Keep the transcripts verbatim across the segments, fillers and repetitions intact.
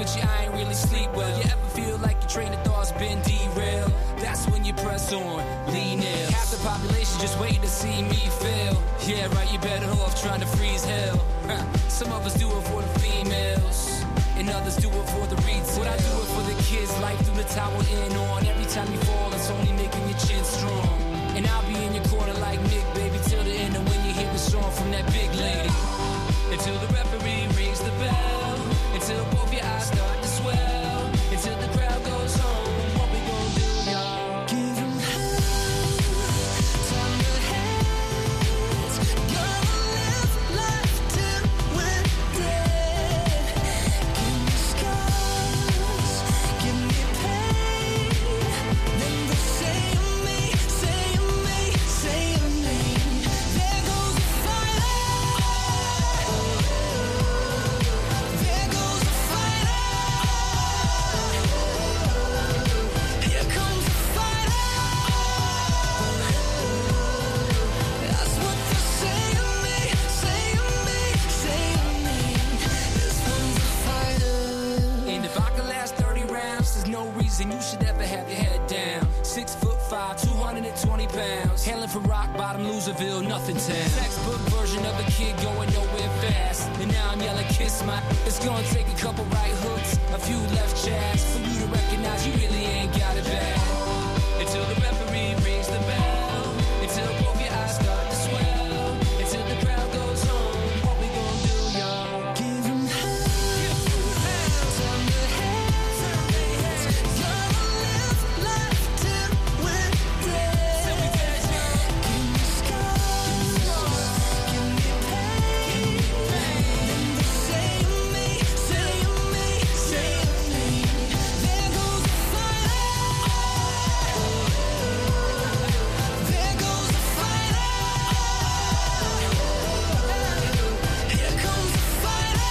with you, I ain't really sleep well. You ever feel like your train of thought's been derailed? That's when you press on, lean in. Half the population just waiting to see me fail. Yeah, right, you better off trying to freeze hell. Some of us do it for the females, and others do it for the retail. But I do it for the kids, life through the tower in on. Every time you fall, it's only making your chin strong. And I'll be in your corner like Nick, baby, till the end of when you hear the song from that big lady. Until the referee rings the bell, until both your eyes start to swell, until the crowd goes home. What we gonna do, y'all? Give them hell, turn your heads. Gonna live life till we're dead. Give me scars, give me pain. Then they say of me, say of me, say of me. There goes the fighter. There goes the fighter. Here comes the fighter. That's what they say of me, say of me, say of me. This one's a fighter. And if I could last thirty rounds, there's no reason you should ever have your head down. Six foot five, two hundred twenty pounds. Hailing from rock bottom, Loserville, nothing town. Textbook version of a kid going nowhere fast. And now I'm yelling, kiss my. It's gonna take a couple right hooks, a few left jabs, for you to recognize you really ain't got it bad. Until the referee rings the bell, until both your eyes start to swell, until the crowd goes home. What we gonna do, y'all? Give them hell, turn your heads. Gonna live life till we're dead. Give me scars, give me pain. Then they say of me, say of me, say of me. There goes the fighter. There goes the fighter. Here comes the fighter.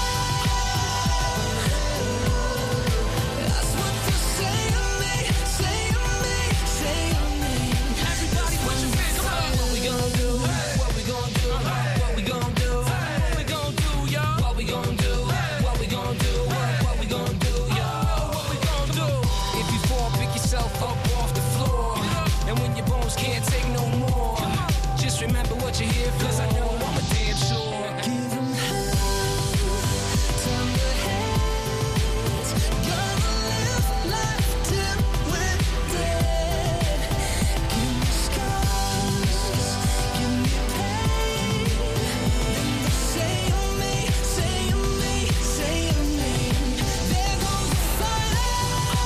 That's what they say of me, say of me, say of me. Everybody put your hands up. What we gonna do? What we gonna do? What we gonna do? What we gonna do, y'all? What we gonna do? What we gonna do? What we gonna do, y'all? What we gonna do? If you fall, pick yourself up off the floor. And when your bones can't take no more, just remember what you're here for. 'Cause I know I'm a damn sure. Give them hell, turn your heads. Gonna live life till we're dead. Give me scars, give me pain. Then they say of me, say of me, say of me. There goes the fighter.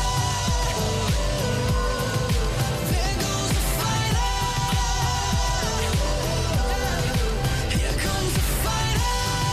There goes the fighter. Here comes the fighter.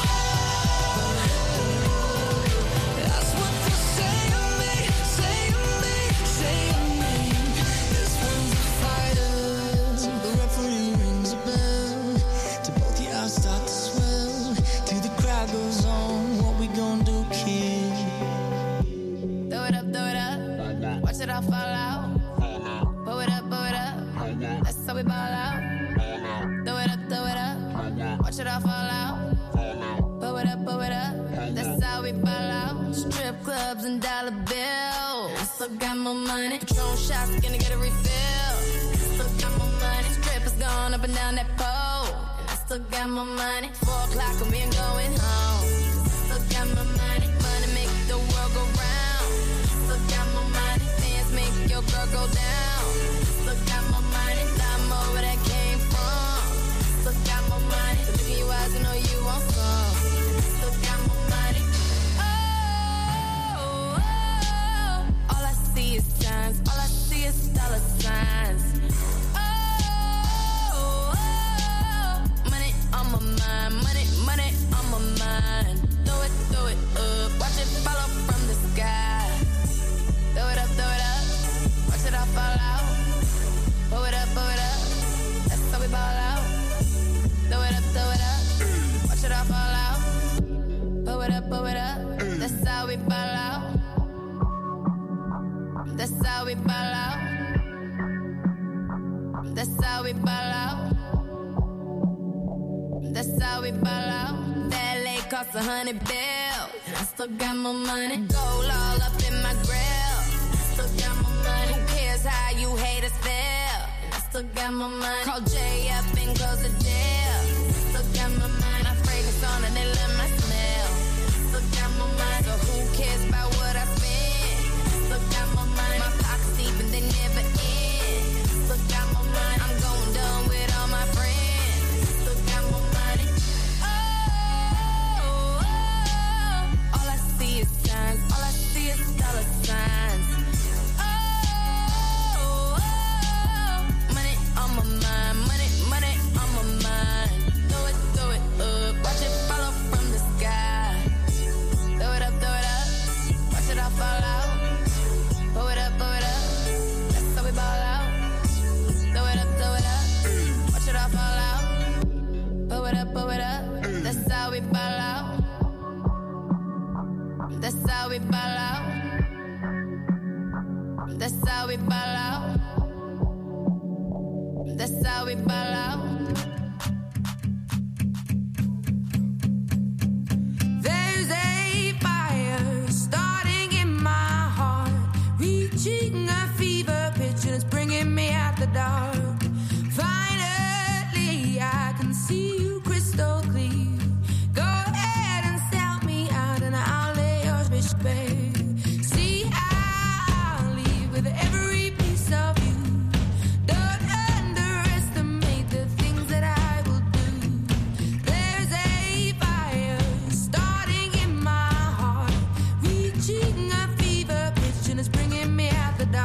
That's what they say of me, say of me, say of me. This one's a fighter. Till the referee rings a bell, till both your eyes start to swell, till the crowd goes on. What we gonna do, kid? Throw it up, throw it up. Watch it all fall out. Blow it up, blow it up. That's how we ball out. Throw it up, throw it up. Watch it all fall out. Blow it up, blow it up. That's how we ball out. Strip clubs and dollar bills. Still got more money. Patron shots, gonna get a refill. Still got more money. Strippers going up and down that pole. And I still got more money. Four o'clock and we ain't going home. Still got more money. Money make the world go round. Still got more money. Fans make your girl go down. Still got more money. Lot more where that came from. Still got more money. Look in your eyes, you know you want some. Still got more money. Oh, oh, oh. All I see is signs. All I see is dollar signs. Oh, oh, oh. Money on my mind. Money, money on my mind. Throw it, throw it up. Watch it follow from the sky. Throw it up, throw it up. Watch it all fall out. Blow it up, blow it up. That's how we ball out. Throw it up, throw it up. Watch it all fall out. Blow it up, blow it up. That's how we ball out. That's how we ball out. That's how we ball out. That's how we ball out. Valet costs a hundred bills. I still got my money. Gold all up in my grill. I still got my money. Who cares how you haters feel? I still got my money. Call Jay up and close the deal. I still got my money. My fragrance on and they love my smell. I still got my money. So who cares about what I spend? I still got my money. My pockets deep and they never end. I still got my money. I'm going dumb with all my friends. I still got my money. Oh, oh, oh. All I see is signs. All I see is dollar signs. Oh, oh, oh. Money on my mind. Money, money on my mind. Throw it, throw it up. Watch it fall off from the sky. Throw it up, throw it up. Watch it all fall out. Throw it up, throw it up. That's how we ball out. Throw it up, throw it up. Watch it all fall out. Throw it up, throw it up. That's how we ball out. That's how we ball out. That's how we ball out. That's how we ball out. There's a fire starting in my heart, reaching a fever pitch and it's bringing me out the dark. Finally, I can see you crystal clear. Go ahead and sell me out and I'll lay your fish bare. See, I'll leave with every piece of you. Don't underestimate the things that I will do. There's a fire starting in my heart, reaching a fever pitch and it's bringing me out the dark.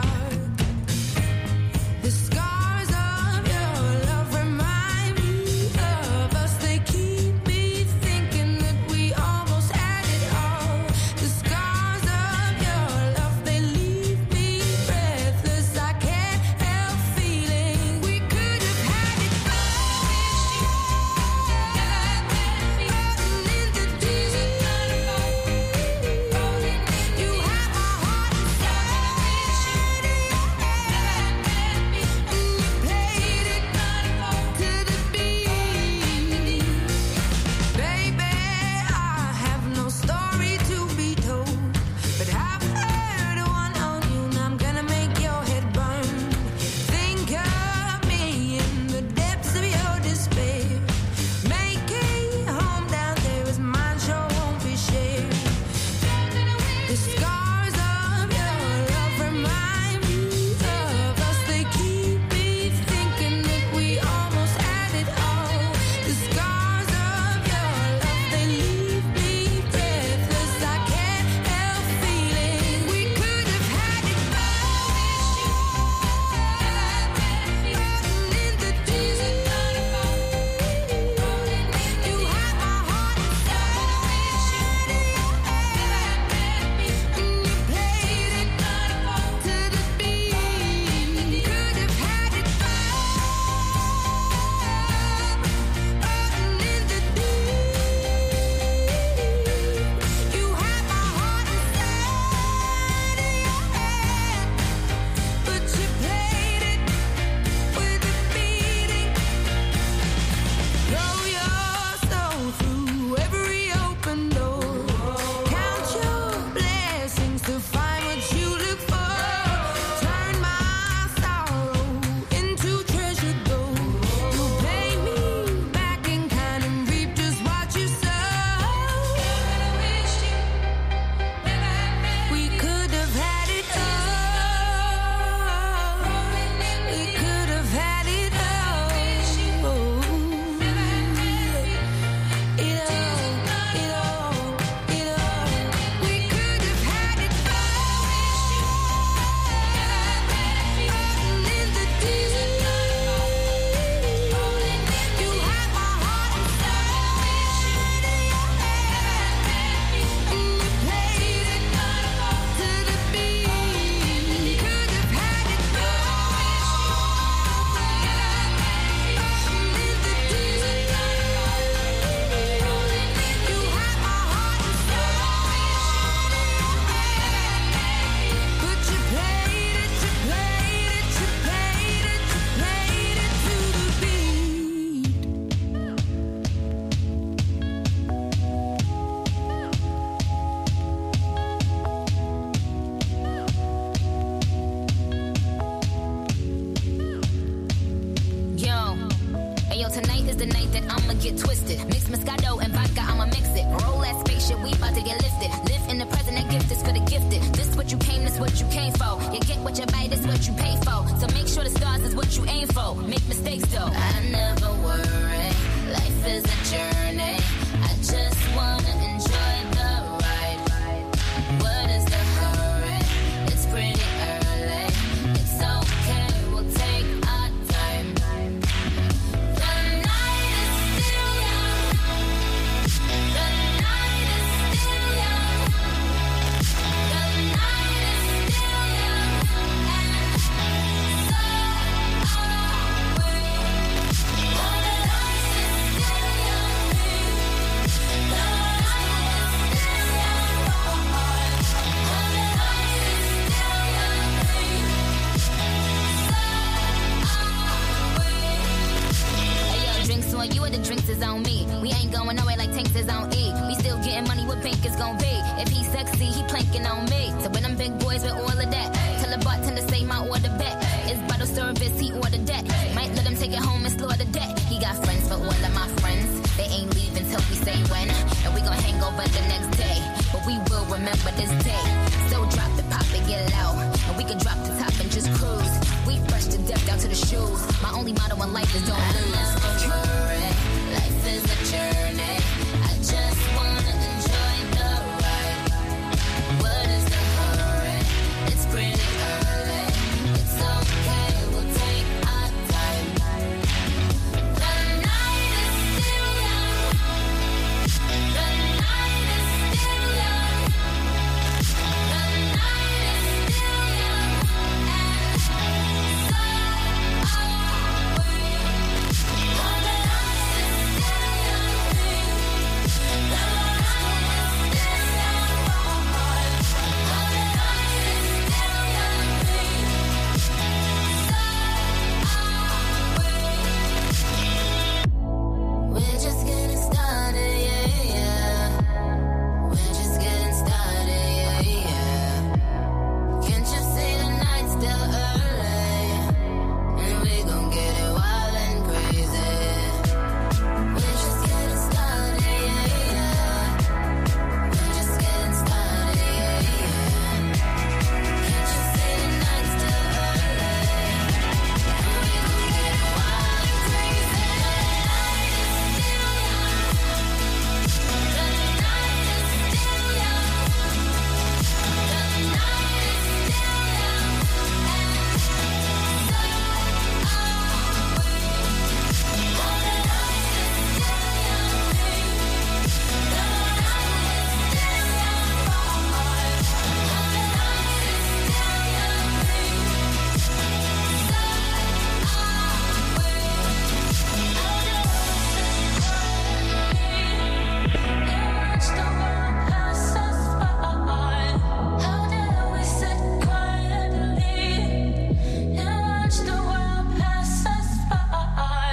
the night that I'ma get twisted. Mix Moscato and vodka, I'ma mix it. Roll that spaceship, we about to get lifted. Live in the present, that gift is for the gifted. This what you came, this what you came for. You get what you buy, this what you pay for. So make sure the stars is what you aim for. Make mistakes though. I never worry. Life is a journey. I just wanna enjoy the ride. What is the hurry? It's pretty early. It's okay, we'll take our time. The night is still young. The night is still young. The night is still young. And so are we. Oh, the night is still young. The night is still young. Oh, the night is still young. Hey yo, drinks on you or the drinks is on me. We ain't going nowhere like tanks is on E. We still getting money, what bank is gon' be? If he sexy, he planking on me. So when them big boys with all of that, tell the bartender say my order back. It's bottle service, he ordered that. Might let him take it home and slaughter that. He got friends for all of my friends. They ain't leaving till we say when. And we gon' hang over the next day. But we will remember this day. So drop the pop and get low. And we can drop the top and just cruise. We fresh to death down to the shoes. My only motto in life is don't lose. Life is a journey. I just wanna enjoy the ride. What is the hurry? It's pretty early. It's okay, we'll take our time. The night is still young. The night is still young. The night is still young. And so are we. Oh, the night is still young. The night is still young. Oh, the night is still young. We're just getting started, yeah, yeah. We're just getting started, yeah, yeah. Can't you see the night's still early? And we gon' get it wild and crazy. We're just getting started, yeah, yeah. We're just getting started, yeah, yeah. Can't you see the night's still early? And we gon' get it wild and crazy. The night is still young. The night is still young. And so are we. Oh, the night is still young. The night is still young. Oh, the night is still young. So are we. Watch the world pass us by. How dare we sit quietly and watch the world pass us by?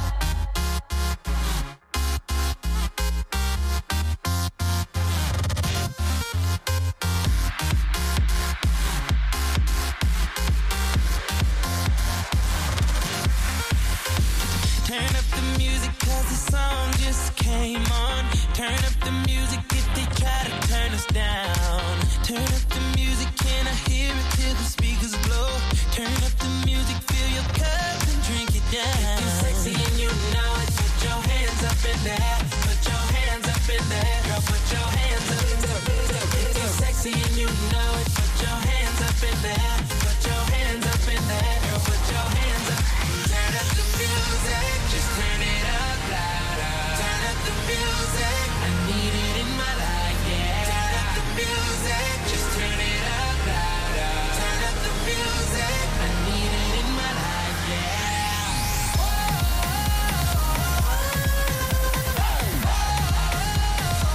Turn up the music cause the song just came on. Turn up the music if they try to turn us down. Turn up the music, can I hear it till the speakers blow? Turn up the music, fill your cup and drink it down. If you're sexy and you know it, put your hands up in the air. Put your hands up in the air. Girl, put your hands up in the air. If you're sexy and you know it, put your hands up in the air. Put your hands up in the air. Girl, put your hands up. Turn up the music, just turn it up louder. Turn up the music, I need it in my life, yeah. Turn up the music, just turn it up louder. Turn up the music, I need it in my life, yeah.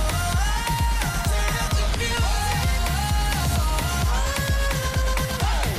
Turn up the music.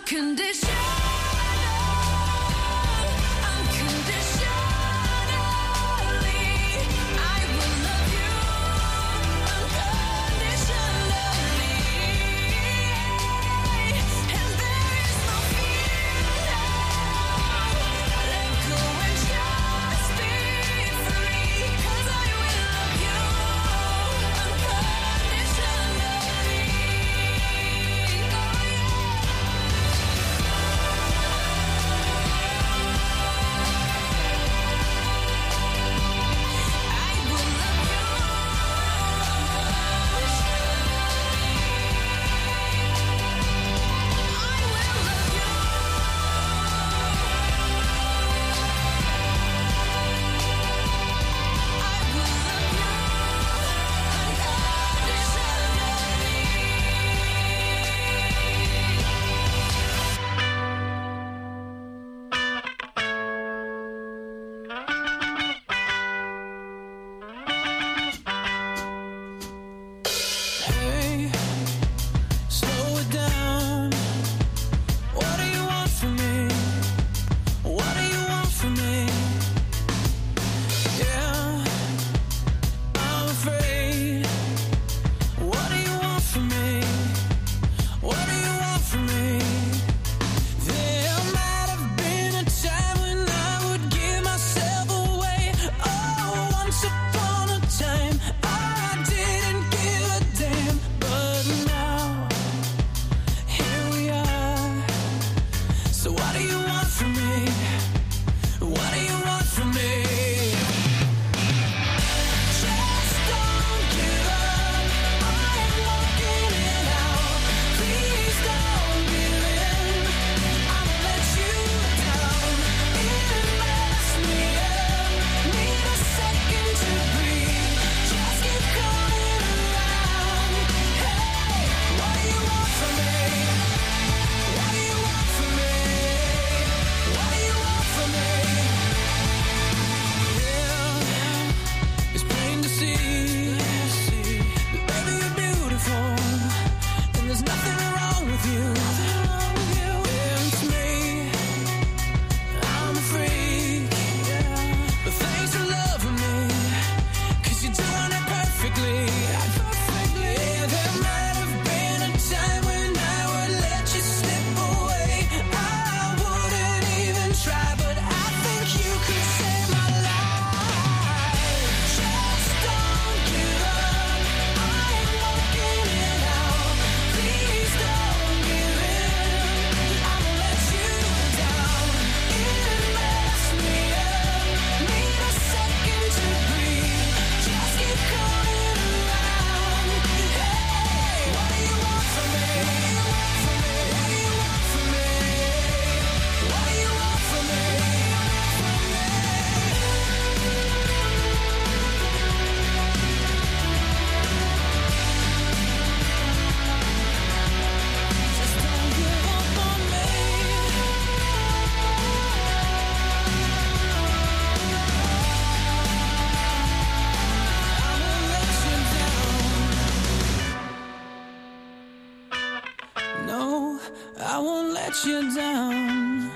I won't let you down.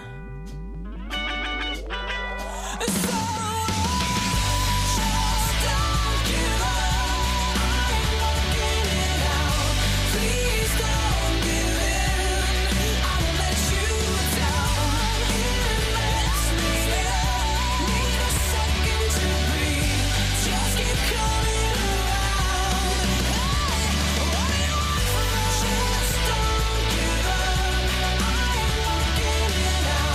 So just don't give up. I'm working it out. Please don't give in. I won't let you down. It mess me up. Need a second to breathe. Just keep coming around. Hey, what do you want from me? Just don't give up. I'm working it out.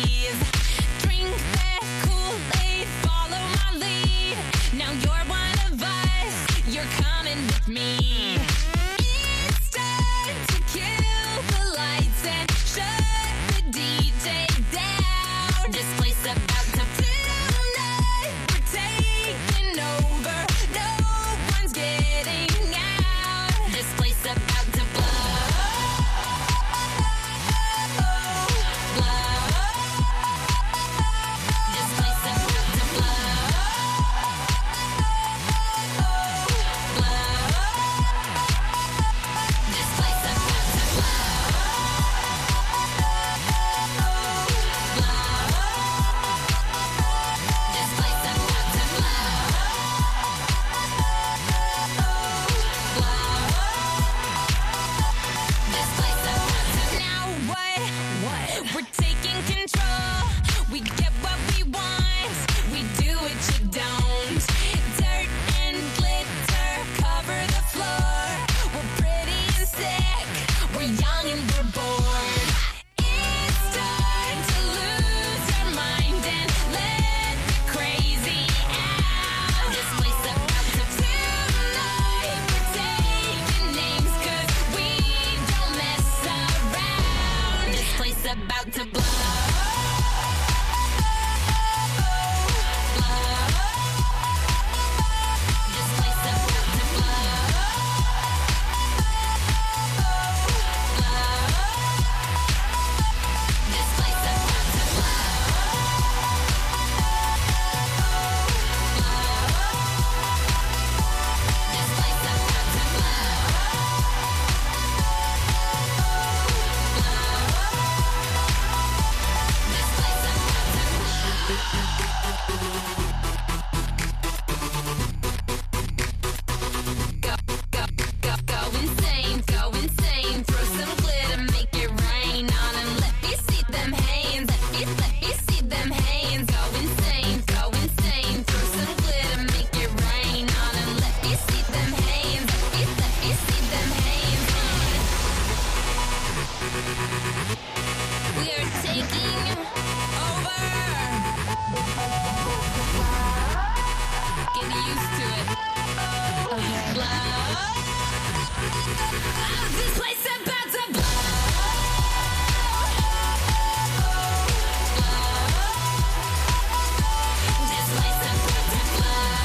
please. Drink that Kool-Aid, follow my lead. Now you're one of us, you're coming with me. It's time to kill the lights and shut the D J down. This place about to tonight, we're taking over. No one's getting out. This place about to blow, blow. This place about to blow, blow. This place about to This place about to This place about to Now what? What? We're taking control. We get what we want. We do what you don't. Dirt and glitter cover the floor. We're pretty and sick. We're young and we're bored. It's time to lose our mind and let the crazy out. This place about to tonight. We're taking names 'cause we don't mess around. This place about to blow. This place about to blow. This place about to This place about to This place about Go, go, go, go insane, go insane. Throw some glitter, make it rain on 'em. Let me see them hands, let me, let me see them hands. Go insane, go insane. Throw some glitter, make it rain on 'em. Let me see them hands, let me, let me see them hands. We are taking over. Get used to it. Blow. This place about to blow. This place about to blow.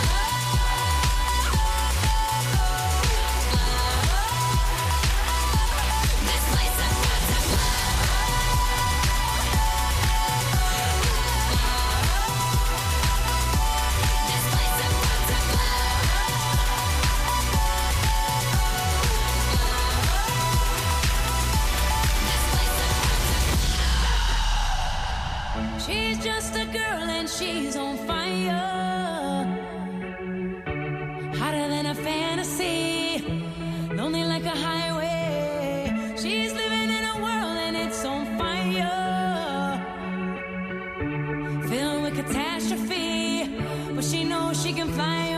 This place about to This place about to She's just a girl and she's on fire. Hotter than a fantasy, lonely like a highway. She's living in a world and it's on fire, filled with catastrophe, but she knows she can fly